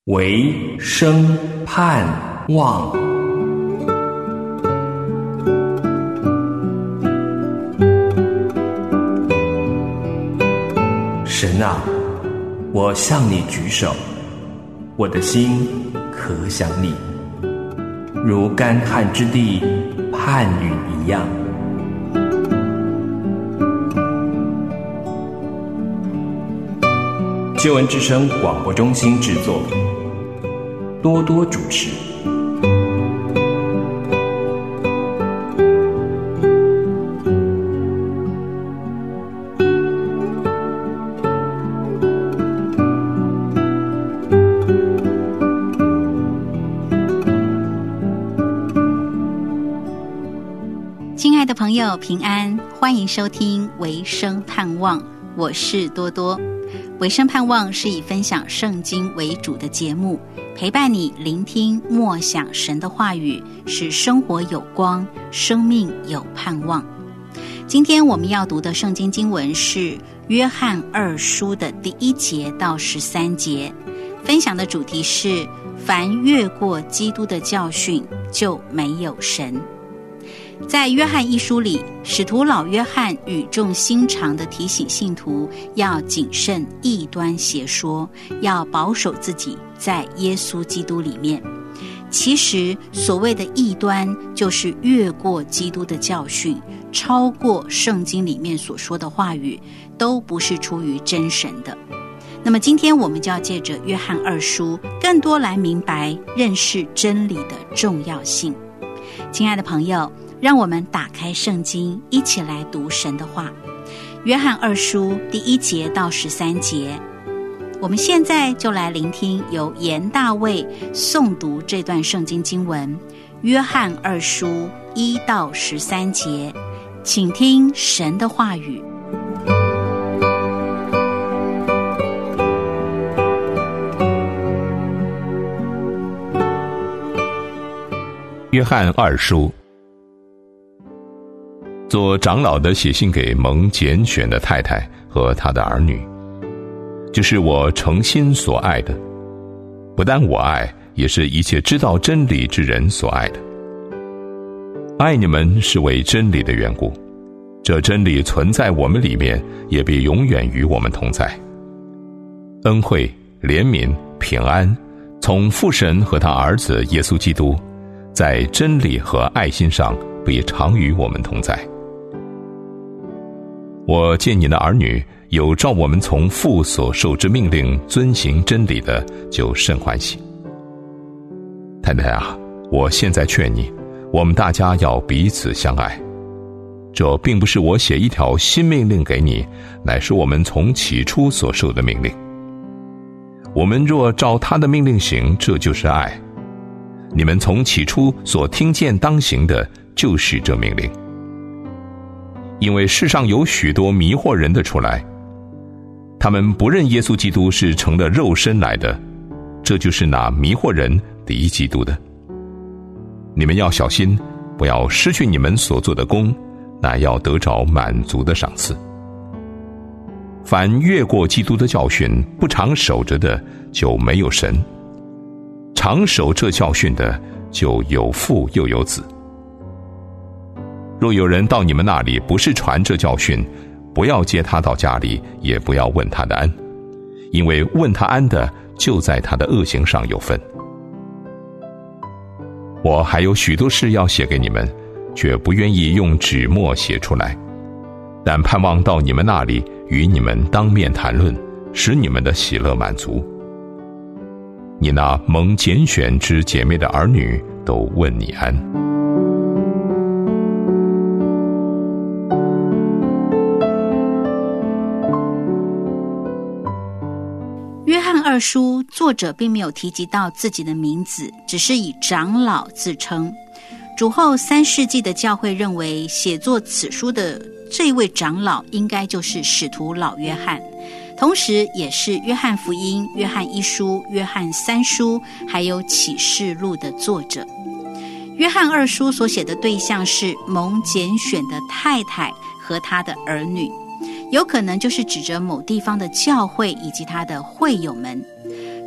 唯生盼望。神啊，我向你举手，我的心可想你，如干旱之地盼雨一样。救恩之声广播中心制作，多多主持。 亲爱的朋友，平安，欢迎收听维生盼望，我是多多。维生盼望是以分享圣经为主的节目，陪伴你聆听默想神的话语，使生活有光，生命有盼望。今天我们要读的圣经经文是约翰2书的第1节到13节，分享的主题是凡越过基督的教训，就没有神。在约翰1书里，使徒老约翰语重心长地提醒信徒要谨慎异端邪说，要保守自己在耶稣基督里面。其实所谓的异端，就是越过基督的教训，超过圣经里面所说的话语，都不是出于真神的。那么今天我们就要借着约翰2书，更多来明白认识真理的重要性。亲爱的朋友，让我们打开圣经，一起来读神的话。约翰2书第1节到13节，我们现在就来聆听由严大卫诵读这段圣经经文。约翰2书1到13节，请听神的话语。 约翰2书，做长老的写信给蒙拣选的太太和他的儿女，就是我诚心所爱的，不但我爱，也是一切知道真理之人所爱的。爱你们是为真理的缘故，这真理存在我们里面，也必永远与我们同在。恩惠、怜悯、平安，从父神和他儿子耶稣基督，在真理和爱心上必常与我们同在。我见你的儿女有照我们从父所受之命令遵行真理的，就甚欢喜。太太啊，我现在劝你，我们大家要彼此相爱。这并不是我写一条新命令给你，乃是我们从起初所受的命令。我们若照他的命令行，这就是爱。你们从起初所听见当行的，就是这命令。因为世上有许多迷惑人的出来，他们不认耶稣基督是成了肉身来的，这就是那迷惑人敌基督的。你们要小心，不要失去你们所做的功，乃要得着满足的赏赐。凡越过基督的教训，不常守着的，就没有神；常守这教训的，就有父又有子。若有人到你们那里不是传这教训，不要接他到家里，也不要问他的安，因为问他安的，就在他的恶行上有份。我还有许多事要写给你们，却不愿意用纸墨写出来，但盼望到你们那里，与你们当面谈论，使你们的喜乐满足。你那蒙拣选之姐妹的儿女都问你安。 约翰2书作者并没有提及到自己的名字，只是以长老自称。主后3世纪的教会认为，写作此书的这位长老应该就是使徒老约翰，同时也是约翰福音、约翰1书、约翰3书还有启示录的作者。约翰2书所写的对象是蒙拣选的太太和他的儿女，有可能就是指着某地方的教会以及他的会友们。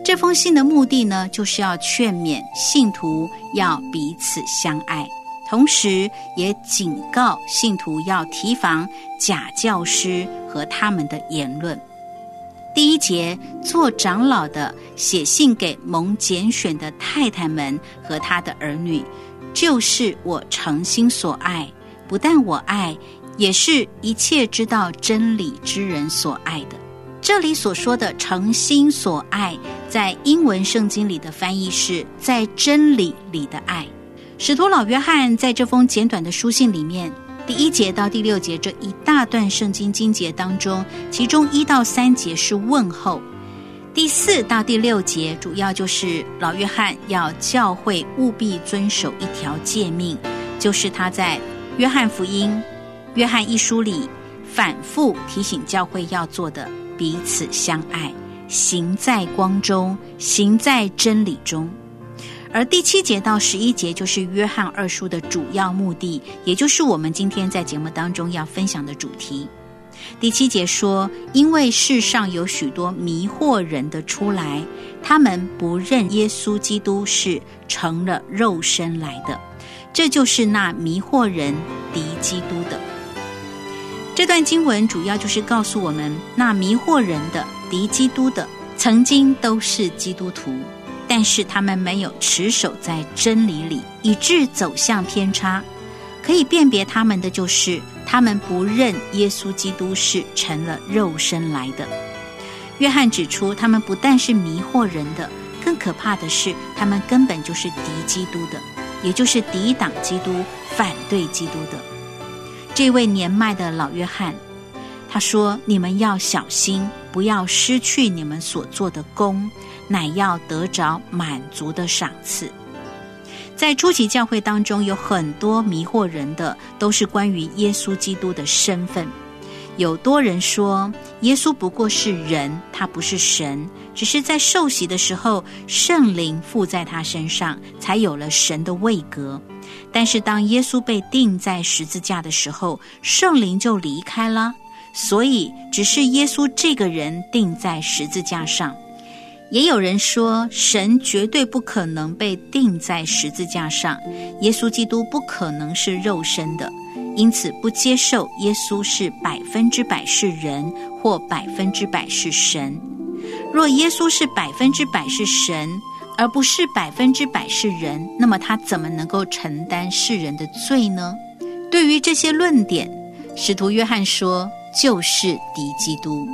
这封信的目的呢，就是要劝勉信徒要彼此相爱，同时也警告信徒要提防假教师和他们的言论。第1节，做长老的写信给蒙拣选的太太们和他的儿女，就是我诚心所爱，不但我爱，也是一切知道真理之人所爱的。这里所说的诚心所爱，在英文圣经里的翻译是在真理里的爱。使徒老约翰在这封简短的书信里面，第1节到第6节这一大段圣经经节当中，其中1到3节是问候，第4到第6节主要就是老约翰要教会务必遵守一条诫命，就是他在约翰福音、约翰一书里反复提醒教会要做的，彼此相爱，行在光中，行在真理中。而第7节到11节就是约翰2书的主要目的，也就是我们今天在节目当中要分享的主题。第7节说，因为世上有许多迷惑人的出来，他们不认耶稣基督是成了肉身来的，这就是那迷惑人敌基督的。这段经文主要就是告诉我们，那迷惑人的敌基督的曾经都是基督徒，但是他们没有持守在真理里，以致走向偏差。可以辨别他们的就是他们不认耶稣基督是成了肉身来的。约翰指出，他们不但是迷惑人的，更可怕的是他们根本就是敌基督的，也就是抵挡基督、反对基督的。这位年迈的老约翰他说，你们要小心，不要失去你们所做的功，乃要得着满足的赏赐。在初期教会当中，有很多迷惑人的，都是关于耶稣基督的身份。有多人说，耶稣不过是人，他不是神，只是在受洗的时候，圣灵附在他身上，才有了神的位格。但是当耶稣被钉在十字架的时候，圣灵就离开了，所以只是耶稣这个人钉在十字架上。也有人说，神绝对不可能被钉在十字架上，耶稣基督不可能是肉身的，因此不接受耶稣是100%是人或100%是神。若耶稣是100%是神，而不是100%是人，那么他怎么能够承担世人的罪呢？对于这些论点，使徒约翰说，就是敌基督。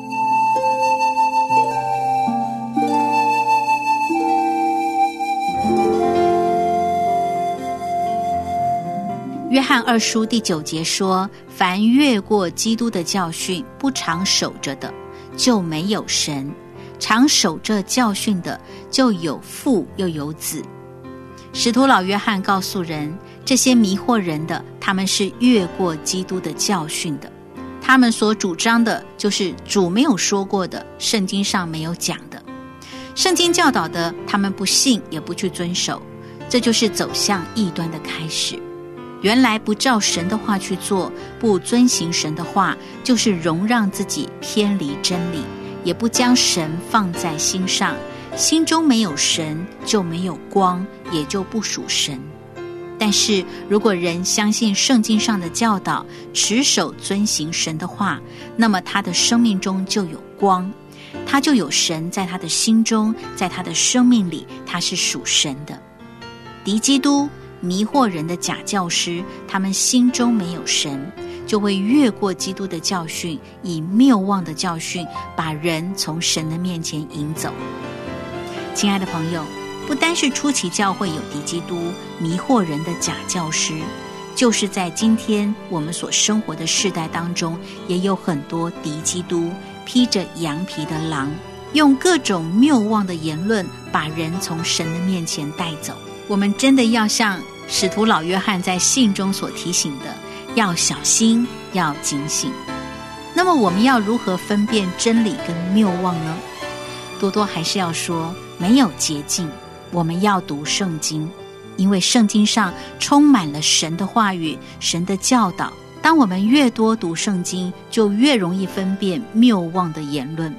约翰2书第9节说，凡越过基督的教训不常守着的，就没有神；常守着教训的，就有父又有子。使徒老约翰告诉人，这些迷惑人的，他们是越过基督的教训的，他们所主张的就是主没有说过的，圣经上没有讲的，圣经教导的他们不信也不去遵守，这就是走向异端的开始。原来不照神的话去做，不遵行神的话，就是容让自己偏离真理，也不将神放在心上，心中没有神，就没有光，也就不属神。但是如果人相信圣经上的教导，持守遵行神的话，那么他的生命中就有光，他就有神在他的心中，在他的生命里，他是属神的。敌基督迷惑人的假教师，他们心中没有神，就会越过基督的教训，以谬妄的教训把人从神的面前引走。亲爱的朋友，不单是初期教会有敌基督迷惑人的假教师，就是在今天我们所生活的世代当中，也有很多敌基督披着羊皮的狼，用各种谬妄的言论把人从神的面前带走。我们真的要像使徒老约翰在信中所提醒的，要小心，要警醒。那么我们要如何分辨真理跟谬妄呢？多多还是要说，没有捷径，我们要读圣经，因为圣经上充满了神的话语，神的教导。当我们越多读圣经，就越容易分辨谬妄的言论。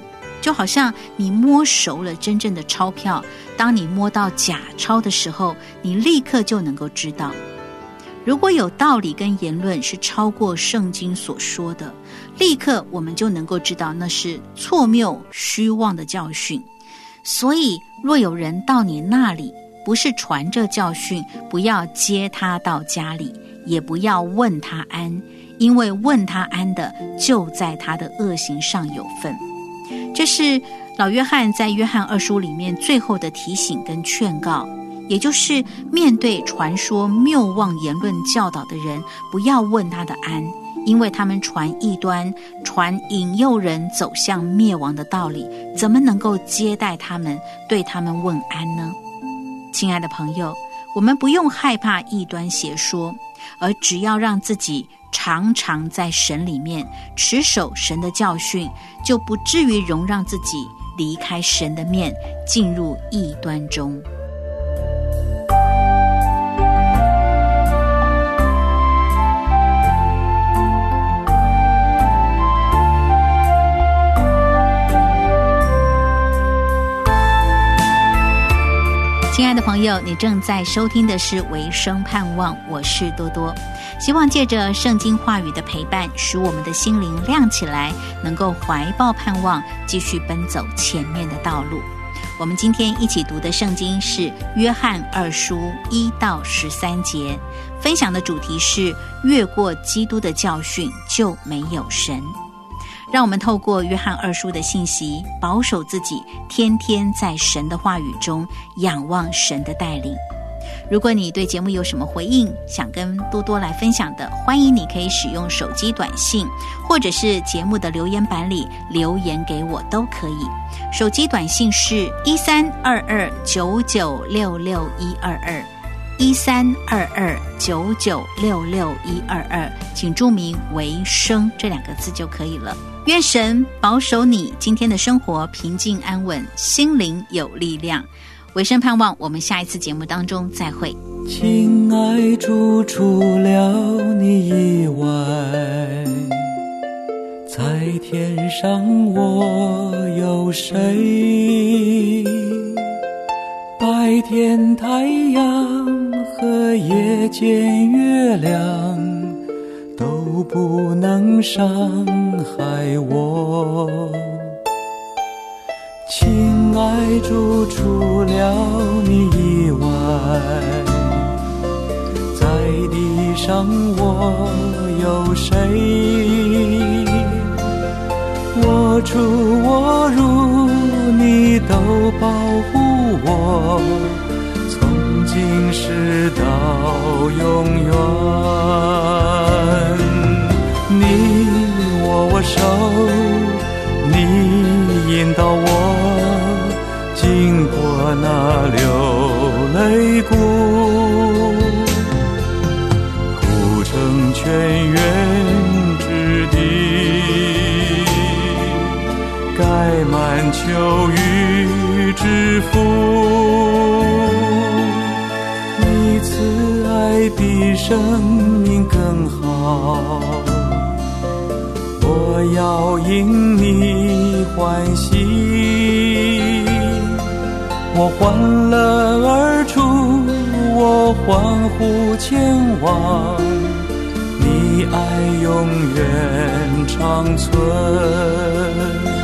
就好像你摸熟了真正的钞票，当你摸到假钞的时候，你立刻就能够知道。如果有道理跟言论是超过圣经所说的，立刻我们就能够知道那是错谬虚妄的教训。所以若有人到你那里，不是传这教训，不要接他到家里，也不要问他安，因为问他安的，就在他的恶行上有份。这是老约翰在约翰2书里面最后的提醒跟劝告，也就是面对传说谬妄言论教导的人，不要问他的安，因为他们传异端，传引诱人走向灭亡的道理，怎么能够接待他们，对他们问安呢？亲爱的朋友，我们不用害怕异端邪说，而只要让自己常常在神里面持守神的教训，就不至于容让自己离开神的面，进入异端中。亲爱的朋友，你正在收听的是维生盼望，我是多多。希望借着圣经话语的陪伴，使我们的心灵亮起来，能够怀抱盼望，继续奔走前面的道路。我们今天一起读的圣经是约翰2书1到13节，分享的主题是越过基督的教训就没有神。让我们透过约翰2书的信息，保守自己，天天在神的话语中仰望神的带领。如果你对节目有什么回应，想跟多多来分享的，欢迎你可以使用手机短信，或者是节目的留言板里留言给我都可以。手机短信是1322996122，132299661122，请注明维生这2个字就可以了。愿神保守你今天的生活平静安稳，心灵有力量。维生盼望我们下一次节目当中再会。 亲爱主，除了你以外，在天上我有谁？白天太阳和夜间月亮都不能伤害我。亲爱主，除了你以外，在地上我有谁？我出我入你都保护我，从今世到永远。你握我手，你引导我经过那流泪谷，铺成泉源之地，盖满秋雨之福。你慈爱比生命更好，我要因你欢喜，我欢乐而出，我欢呼前往，你爱永远长存。